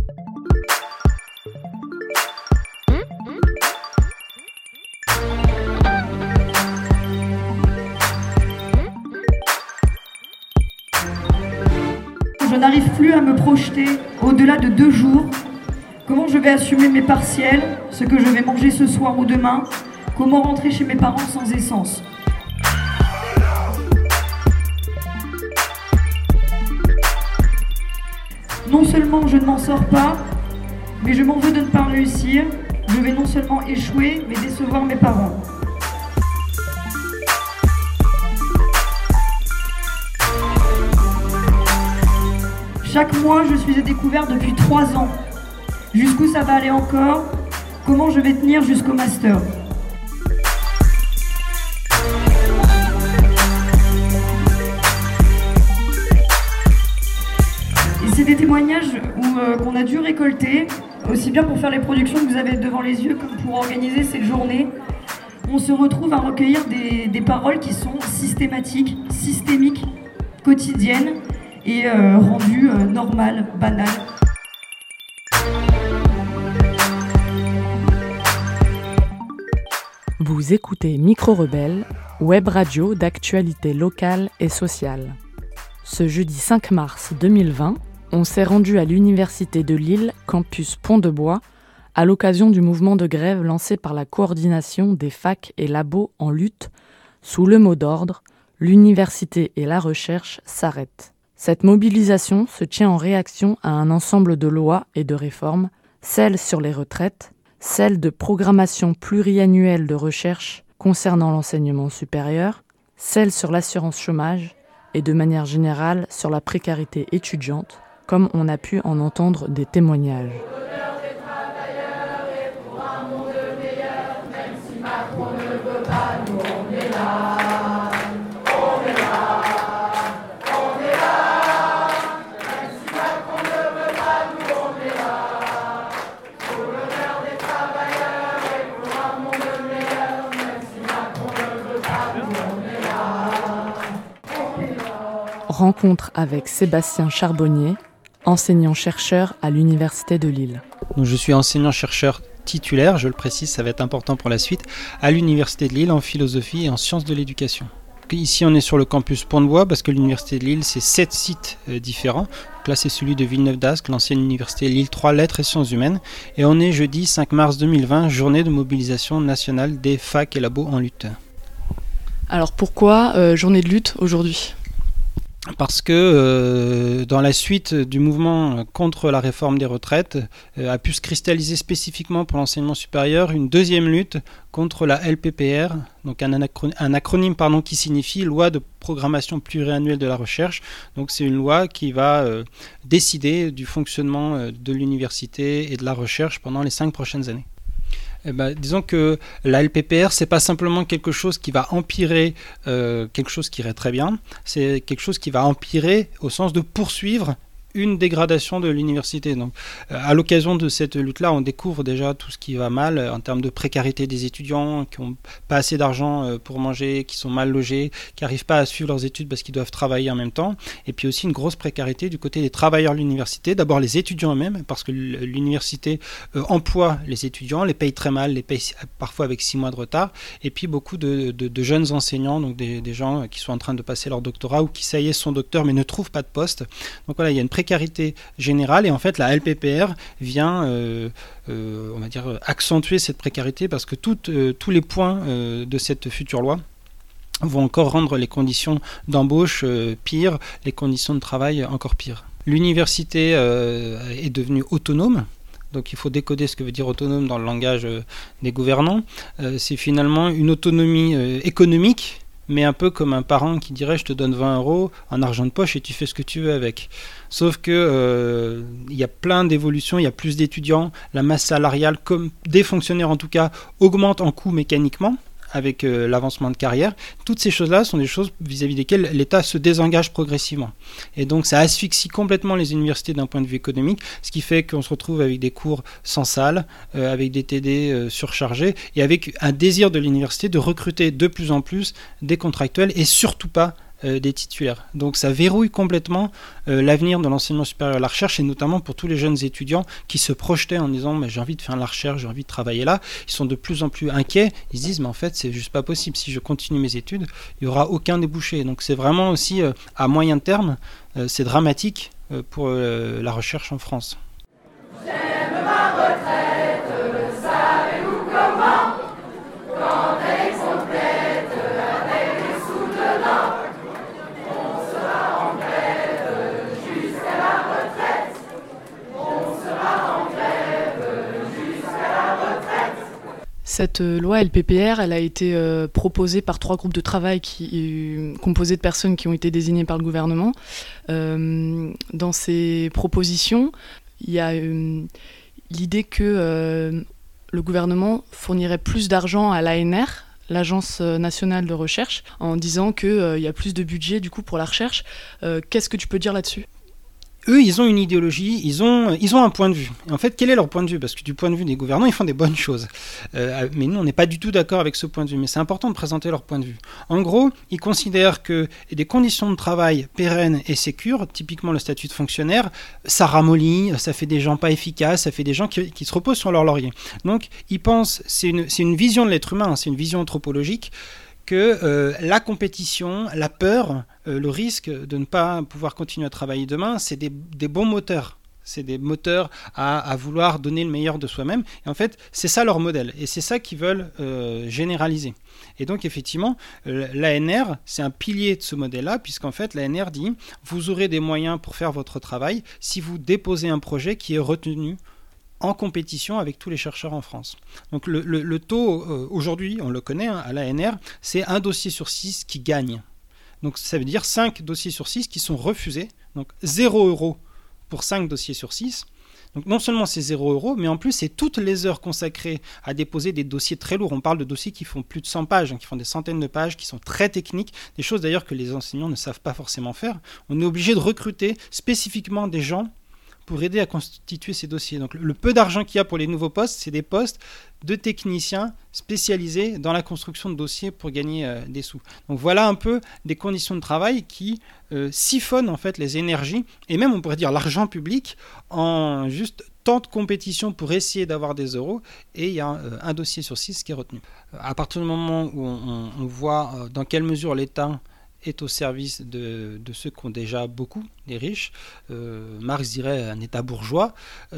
Je n'arrive plus à me projeter au-delà de 2 jours. Comment je vais assumer mes partiels, ce que je vais manger ce soir ou demain? Comment rentrer chez mes parents sans essence? Non seulement je ne m'en sors pas, mais je m'en veux de ne pas réussir. Je vais non seulement échouer, mais décevoir mes parents. Chaque mois, je suis à découvert depuis 3 ans. Jusqu'où ça va aller encore? Comment je vais tenir jusqu'au master? Et c'est des témoignages qu'on a dû récolter, aussi bien pour faire les productions que vous avez devant les yeux, comme pour organiser cette journée. On se retrouve à recueillir des paroles qui sont systématiques, systémiques, quotidiennes, et rendu normal, banal. Vous écoutez Micro Rebelle, web radio d'actualité locale et sociale. Ce jeudi 5 mars 2020, on s'est rendu à l'Université de Lille, campus Pont-de-Bois, à l'occasion du mouvement de grève lancé par la coordination des facs et labos en lutte, sous le mot d'ordre « L'université et la recherche s'arrêtent ». Cette mobilisation se tient en réaction à un ensemble de lois et de réformes, celles sur les retraites, celles de programmation pluriannuelle de recherche concernant l'enseignement supérieur, celles sur l'assurance chômage et de manière générale sur la précarité étudiante, comme on a pu en entendre des témoignages. Rencontre avec Sébastien Charbonnier, enseignant-chercheur à l'Université de Lille. Donc, je suis enseignant-chercheur titulaire, je le précise, ça va être important pour la suite, à l'Université de Lille en philosophie et en sciences de l'éducation. Ici, on est sur le campus Pont-de-Bois parce que l'Université de Lille, c'est 7 sites différents. Donc là, c'est celui de Villeneuve-d'Ascq, l'ancienne Université Lille 3 Lettres et Sciences Humaines. Et on est jeudi 5 mars 2020, journée de mobilisation nationale des facs et labos en lutte. Alors pourquoi journée de lutte aujourd'hui ? Parce que dans la suite du mouvement contre la réforme des retraites, a pu se cristalliser spécifiquement pour l'enseignement supérieur une deuxième lutte contre la LPPR, donc un acronyme qui signifie Loi de programmation pluriannuelle de la recherche. Donc c'est une loi qui va décider du fonctionnement de l'université et de la recherche pendant les 5 prochaines années. Disons que la LPPR, c'est pas simplement quelque chose qui va empirer quelque chose qui irait très bien, c'est quelque chose qui va empirer au sens de poursuivre une dégradation de l'université. Donc, à l'occasion de cette lutte-là, on découvre déjà tout ce qui va mal en termes de précarité des étudiants qui n'ont pas assez d'argent pour manger, qui sont mal logés, qui n'arrivent pas à suivre leurs études parce qu'ils doivent travailler en même temps. Et puis aussi une grosse précarité du côté des travailleurs de l'université. D'abord les étudiants eux-mêmes, parce que l'université emploie les étudiants, les paye très mal, les paye parfois avec 6 mois de retard. Et puis beaucoup de jeunes enseignants, donc des gens qui sont en train de passer leur doctorat ou qui, ça y est, sont docteurs mais ne trouvent pas de poste. Donc voilà, il y a une précarité générale et en fait la LPPR vient on va dire accentuer cette précarité parce que tous les points de cette future loi vont encore rendre les conditions d'embauche pires, les conditions de travail encore pires. L'université est devenue autonome. Donc il faut décoder ce que veut dire autonome dans le langage des gouvernants. C'est finalement une autonomie économique, mais un peu comme un parent qui dirait je te donne 20 € en argent de poche et tu fais ce que tu veux avec. Sauf que y a plein d'évolutions, il y a plus d'étudiants, la masse salariale, comme des fonctionnaires en tout cas, augmente en coût mécaniquement avec l'avancement de carrière. Toutes ces choses-là sont des choses vis-à-vis desquelles l'État se désengage progressivement. Et donc ça asphyxie complètement les universités d'un point de vue économique, ce qui fait qu'on se retrouve avec des cours sans salle, avec des TD surchargés, et avec un désir de l'université de recruter de plus en plus des contractuels et surtout pas des titulaires. Donc ça verrouille complètement l'avenir de l'enseignement supérieur à la recherche, et notamment pour tous les jeunes étudiants qui se projetaient en disant j'ai envie de faire de la recherche, j'ai envie de travailler là. Ils sont de plus en plus inquiets, ils se disent mais en fait c'est juste pas possible, si je continue mes études, il n'y aura aucun débouché. Donc c'est vraiment aussi à moyen terme, c'est dramatique pour la recherche en France. J'aime ma retraite, savez-vous comment? Quand elle est complète, avec les sous dedans, on sera en grève jusqu'à la retraite. On sera en grève jusqu'à la retraite. Cette loi LPPR, elle a été proposée par 3 groupes de travail composés de personnes qui ont été désignées par le gouvernement. Dans ces propositions, il y a l'idée que le gouvernement fournirait plus d'argent à l'ANR, l'Agence nationale de recherche, en disant qu'il y a plus de budget du coup pour la recherche. Qu'est-ce que tu peux dire là-dessus ? Eux, ils ont une idéologie, ils ont un point de vue. Et en fait, quel est leur point de vue? Parce que du point de vue des gouvernants, ils font des bonnes choses. Mais nous, on n'est pas du tout d'accord avec ce point de vue. Mais c'est important de présenter leur point de vue. En gros, ils considèrent que des conditions de travail pérennes et sécures, typiquement le statut de fonctionnaire, ça ramollit, ça fait des gens pas efficaces, ça fait des gens qui se reposent sur leur laurier. Donc, ils pensent, c'est une vision de l'être humain, c'est une vision anthropologique, que la compétition, la peur, le risque de ne pas pouvoir continuer à travailler demain, c'est des bons moteurs. C'est des moteurs à vouloir donner le meilleur de soi-même. Et en fait, c'est ça leur modèle. Et c'est ça qu'ils veulent généraliser. Et donc, effectivement, l'ANR, c'est un pilier de ce modèle-là, puisqu'en fait, l'ANR dit, vous aurez des moyens pour faire votre travail si vous déposez un projet qui est retenu en compétition avec tous les chercheurs en France. Donc le taux, aujourd'hui, on le connaît, à l'ANR, c'est 1 dossier sur 6 qui gagne. Donc ça veut dire 5 dossiers sur 6 qui sont refusés. Donc 0 € pour 5 dossiers sur 6. Donc non seulement c'est 0 €, mais en plus c'est toutes les heures consacrées à déposer des dossiers très lourds. On parle de dossiers qui font plus de 100 pages, qui font des centaines de pages, qui sont très techniques, des choses d'ailleurs que les enseignants ne savent pas forcément faire. On est obligé de recruter spécifiquement des gens pour aider à constituer ces dossiers. Donc le peu d'argent qu'il y a pour les nouveaux postes, c'est des postes de techniciens spécialisés dans la construction de dossiers pour gagner des sous. Donc voilà un peu des conditions de travail qui siphonnent en fait les énergies, et même on pourrait dire l'argent public, en juste tant de compétition pour essayer d'avoir des euros, et il y a un dossier sur 6 qui est retenu. À partir du moment où on voit dans quelle mesure l'État est au service de ceux qui ont déjà beaucoup, des riches. Marx dirait un État bourgeois.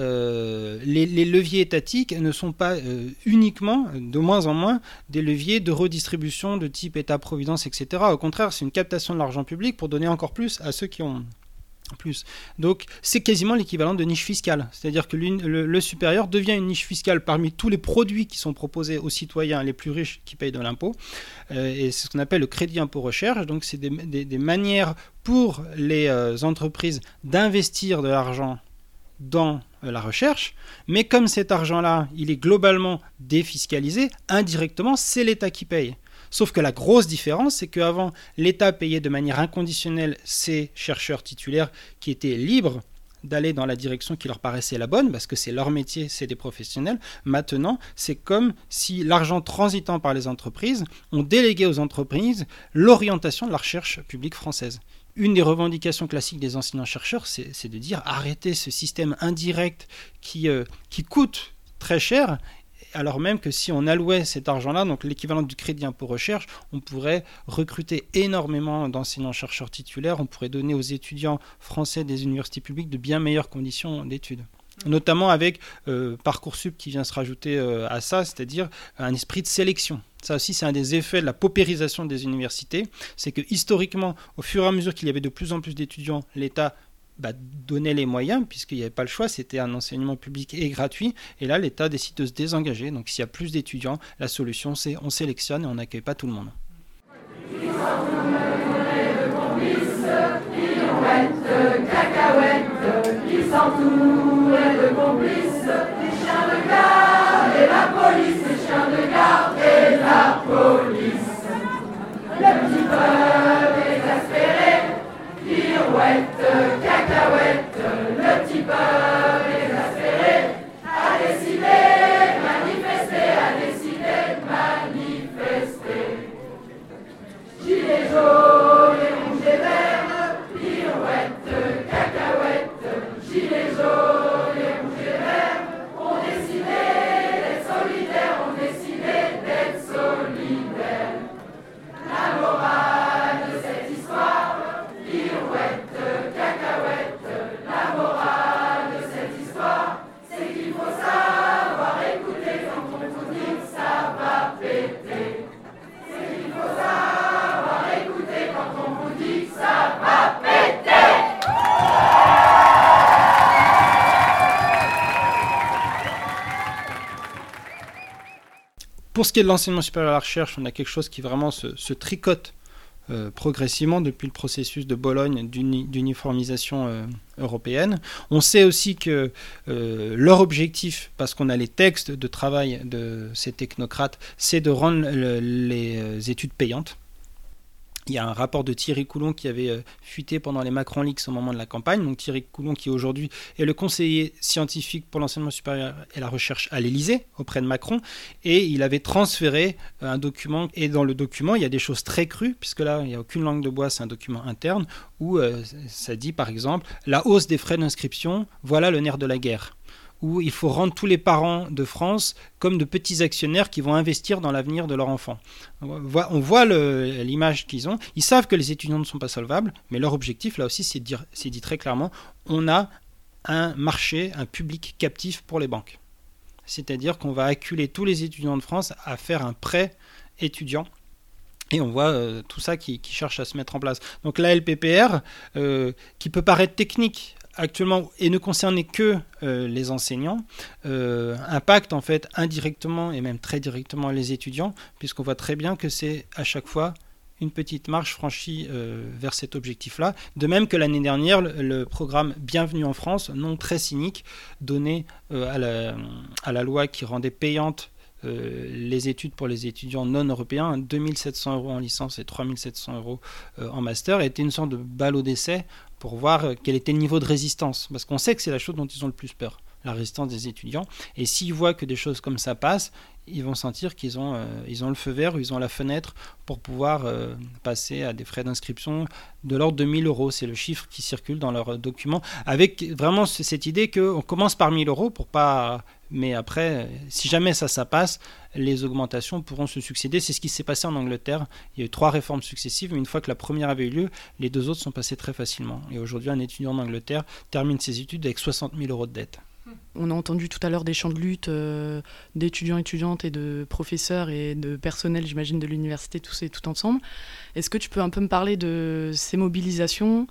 Les leviers étatiques ne sont pas uniquement, de moins en moins, des leviers de redistribution de type État-providence, etc. Au contraire, c'est une captation de l'argent public pour donner encore plus à ceux qui ont plus. Donc c'est quasiment l'équivalent de niche fiscale, c'est-à-dire que le supérieur devient une niche fiscale parmi tous les produits qui sont proposés aux citoyens les plus riches qui payent de l'impôt, et c'est ce qu'on appelle le crédit impôt recherche. Donc c'est des manières pour les entreprises d'investir de l'argent dans la recherche, mais comme cet argent-là, il est globalement défiscalisé, indirectement, c'est l'État qui paye. Sauf que la grosse différence, c'est qu'avant, l'État payait de manière inconditionnelle ces chercheurs titulaires qui étaient libres d'aller dans la direction qui leur paraissait la bonne, parce que c'est leur métier, c'est des professionnels. Maintenant, c'est comme si l'argent transitant par les entreprises, on déléguait aux entreprises l'orientation de la recherche publique française. Une des revendications classiques des enseignants-chercheurs, c'est de dire arrêtez ce système indirect qui coûte très cher, alors même que si on allouait cet argent-là, donc l'équivalent du crédit impôt recherche, on pourrait recruter énormément d'enseignants-chercheurs titulaires, on pourrait donner aux étudiants français des universités publiques de bien meilleures conditions d'études. Notamment avec Parcoursup qui vient se rajouter à ça, c'est-à-dire un esprit de sélection. Ça aussi, c'est un des effets de la paupérisation des universités, c'est que historiquement, au fur et à mesure qu'il y avait de plus en plus d'étudiants, l'État donnait les moyens, puisqu'il n'y avait pas le choix, c'était un enseignement public et gratuit, et là l'État décide de se désengager. Donc s'il y a plus d'étudiants, la solution c'est on sélectionne et on n'accueille pas tout le monde. Ils s'entouraient de complices, les chiens de garde et la police, les chiens de garde et la police. Le petit peuple exaspéré, pirouette, cacahuète, le petit peuple exaspéré a décidé de manifester, Gilets jaunes et rouges Pour ce qui est de l'enseignement supérieur à la recherche, on a quelque chose qui vraiment se tricote progressivement depuis le processus de Bologne d'uniformisation européenne. On sait aussi que leur objectif, parce qu'on a les textes de travail de ces technocrates, c'est de rendre les études payantes. Il y a un rapport de Thierry Coulon qui avait fuité pendant les Macron Leaks au moment de la campagne. Donc Thierry Coulon qui aujourd'hui est le conseiller scientifique pour l'enseignement supérieur et la recherche à l'Élysée auprès de Macron. Et il avait transféré un document. Et dans le document, il y a des choses très crues, puisque là, il n'y a aucune langue de bois, c'est un document interne, où ça dit par exemple « La hausse des frais d'inscription, voilà le nerf de la guerre ». Où il faut rendre tous les parents de France comme de petits actionnaires qui vont investir dans l'avenir de leur enfant. On voit l'image qu'ils ont. Ils savent que les étudiants ne sont pas solvables, mais leur objectif, là aussi, c'est dit très clairement, on a un marché, un public captif pour les banques. C'est-à-dire qu'on va acculer tous les étudiants de France à faire un prêt étudiant. Et on voit tout ça qui cherche à se mettre en place. Donc la LPPR, qui peut paraître technique, actuellement, et ne concernait que les enseignants, impacte en fait indirectement et même très directement les étudiants, puisqu'on voit très bien que c'est à chaque fois une petite marche franchie vers cet objectif-là. De même que l'année dernière, le programme Bienvenue en France, nom très cynique, donné à la loi qui rendait payante les études pour les étudiants non européens, 2 700 € en licence et 3 700 € en master, était une sorte de ballot d'essai pour voir quel était le niveau de résistance. Parce qu'on sait que c'est la chose dont ils ont le plus peur, la résistance des étudiants. Et s'ils voient que des choses comme ça passent, ils vont sentir qu'ils ont le feu vert ou ils ont la fenêtre pour pouvoir passer à des frais d'inscription de l'ordre de 1 000 €. C'est le chiffre qui circule dans leurs documents, avec vraiment cette idée qu'on commence par 1 000 € pour pas... Mais après, si jamais ça passe, les augmentations pourront se succéder. C'est ce qui s'est passé en Angleterre. Il y a eu 3 réformes successives, mais une fois que la première avait eu lieu, les 2 autres sont passées très facilement. Et aujourd'hui, un étudiant en Angleterre termine ses études avec 60 000 € de dette. On a entendu tout à l'heure des chants de lutte d'étudiants, étudiantes et de professeurs et de personnel, j'imagine, de l'université, tous et tout ensemble. Est-ce que tu peux un peu me parler de ces mobilisations,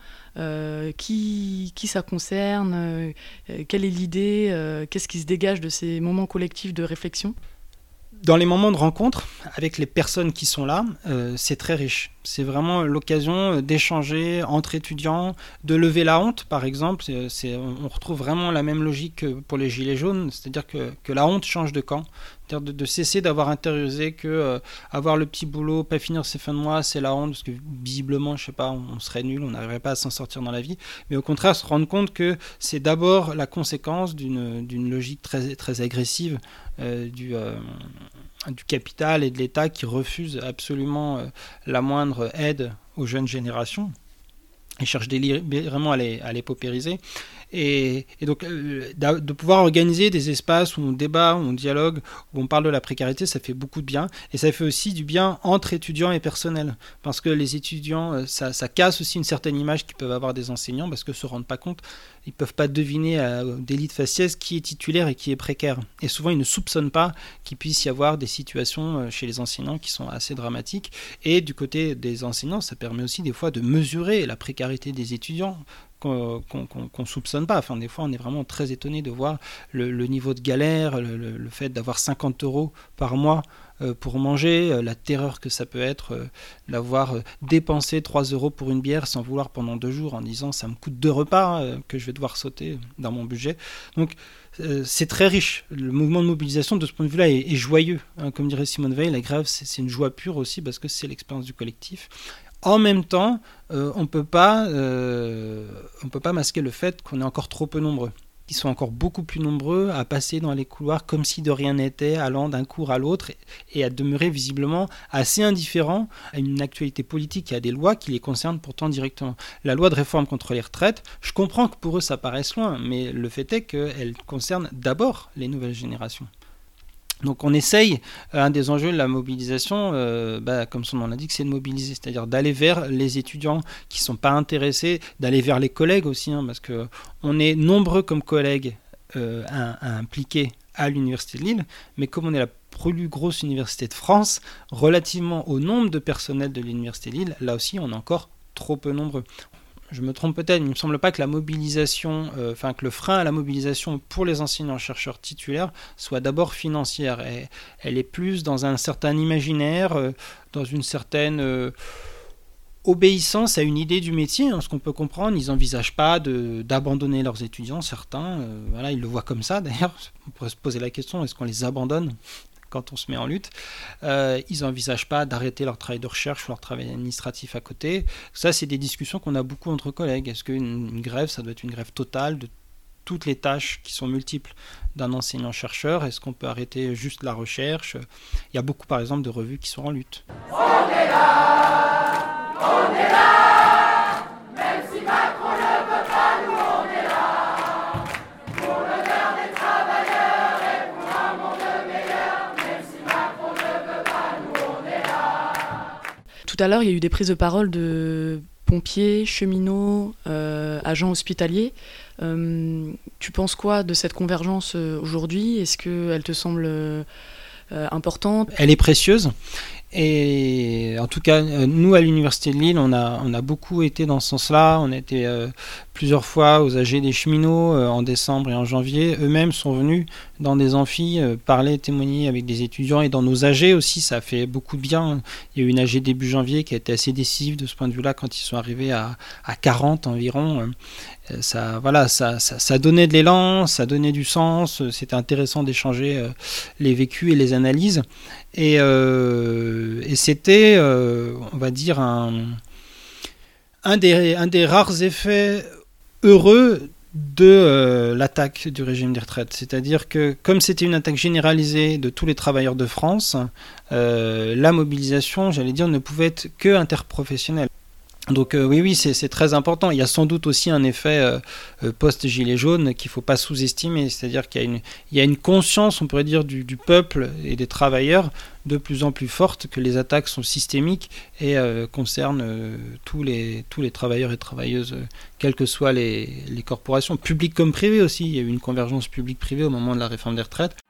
qui ça concerne, quelle est l'idée, qu'est-ce qui se dégage de ces moments collectifs de réflexion ? Dans les moments de rencontre avec les personnes qui sont là, c'est très riche. C'est vraiment l'occasion d'échanger entre étudiants, de lever la honte, par exemple. On retrouve vraiment la même logique que pour les Gilets jaunes, c'est-à-dire que la honte change de camp. C'est-à-dire de cesser d'avoir intériorisé que avoir le petit boulot, pas finir ses fins de mois, c'est la honte, parce que visiblement, je sais pas, on serait nul, on n'arriverait pas à s'en sortir dans la vie. Mais au contraire, se rendre compte que c'est d'abord la conséquence d'une logique très, très agressive du capital et de l'État qui refuse absolument la moindre aide aux jeunes générations et cherche vraiment à les paupériser. Et donc de pouvoir organiser des espaces où on débat, où on dialogue, où on parle de la précarité, ça fait beaucoup de bien. Et ça fait aussi du bien entre étudiants et personnel. Parce que les étudiants, ça casse aussi une certaine image qu'ils peuvent avoir des enseignants, parce qu'ils ne se rendent pas compte, ils ne peuvent pas deviner à délit de faciès qui est titulaire et qui est précaire. Et souvent, ils ne soupçonnent pas qu'il puisse y avoir des situations chez les enseignants qui sont assez dramatiques. Et du côté des enseignants, ça permet aussi des fois de mesurer la précarité des étudiants, qu'on soupçonne pas. Enfin, des fois, on est vraiment très étonné de voir le niveau de galère, le fait d'avoir 50 € par mois pour manger, la terreur que ça peut être d'avoir dépensé 3 € pour une bière sans vouloir pendant 2 jours en disant ça me coûte 2 repas que je vais devoir sauter dans mon budget. Donc c'est très riche. Le mouvement de mobilisation de ce point de vue-là est joyeux. Comme dirait Simone Veil, la grève c'est une joie pure aussi parce que c'est l'expérience du collectif. En même temps, on peut pas masquer le fait qu'on est encore trop peu nombreux. Ils sont encore beaucoup plus nombreux à passer dans les couloirs comme si de rien n'était, allant d'un cours à l'autre et à demeurer visiblement assez indifférents à une actualité politique et à des lois qui les concernent pourtant directement. La loi de réforme contre les retraites, je comprends que pour eux ça paraisse loin, mais le fait est qu'elle concerne d'abord les nouvelles générations. Donc on essaye, un des enjeux de la mobilisation, comme son nom l'indique, c'est de mobiliser, c'est-à-dire d'aller vers les étudiants qui ne sont pas intéressés, d'aller vers les collègues aussi, parce qu'on est nombreux comme collègues à impliquer à l'Université de Lille, mais comme on est la plus grosse université de France, relativement au nombre de personnels de l'Université de Lille, là aussi on est encore trop peu nombreux. je me trompe peut-être, mais il ne me semble pas que la mobilisation, que le frein à la mobilisation pour les enseignants-chercheurs titulaires soit d'abord financière. Elle est plus dans un certain imaginaire, dans une certaine obéissance à une idée du métier, ce qu'on peut comprendre. Ils n'envisagent pas d'abandonner leurs étudiants, certains. Ils le voient comme ça, d'ailleurs. On pourrait se poser la question, est-ce qu'on les abandonne quand on se met en lutte? Ils n'envisagent pas d'arrêter leur travail de recherche ou leur travail administratif à côté. Ça, c'est des discussions qu'on a beaucoup entre collègues. Est-ce qu'une grève, ça doit être une grève totale de toutes les tâches qui sont multiples d'un enseignant-chercheur? Est-ce qu'on peut arrêter juste la recherche? Il y a beaucoup, par exemple, de revues qui sont en lutte. On est là, même si Macron ne veut pas, nous on est là, pour l'honneur des travailleurs et pour un monde meilleur, même si Macron ne veut pas, nous on est là. Tout à l'heure, il y a eu des prises de parole de pompiers, cheminots, agents hospitaliers. Tu penses quoi de cette convergence aujourd'hui? Est-ce qu'elle te semble importante? Elle est précieuse. Et en tout cas, nous à l'Université de Lille, on a beaucoup été dans ce sens-là. On a été plusieurs fois aux AG des cheminots en décembre et en janvier. Eux-mêmes sont venus dans des amphis parler, témoigner avec des étudiants. Et dans nos AG aussi, ça a fait beaucoup de bien. Il y a eu une AG début janvier qui a été assez décisive de ce point de vue-là quand ils sont arrivés à 40 environ. Ça donnait de l'élan, ça donnait du sens. C'était intéressant d'échanger les vécus et les analyses. Et c'était, on va dire, un des rares effets heureux de l'attaque du régime des retraites. C'est-à-dire que, comme c'était une attaque généralisée de tous les travailleurs de France, la mobilisation, j'allais dire, ne pouvait être que interprofessionnelle. Donc oui, c'est très important. Il y a sans doute aussi un effet post-gilet jaune qu'il ne faut pas sous-estimer. C'est-à-dire qu'il y a une conscience, on pourrait dire, du peuple et des travailleurs de plus en plus forte que les attaques sont systémiques et concernent tous les travailleurs et travailleuses, quelles que soient les corporations, publiques comme privées aussi. Il y a eu une convergence publique-privée au moment de la réforme des retraites.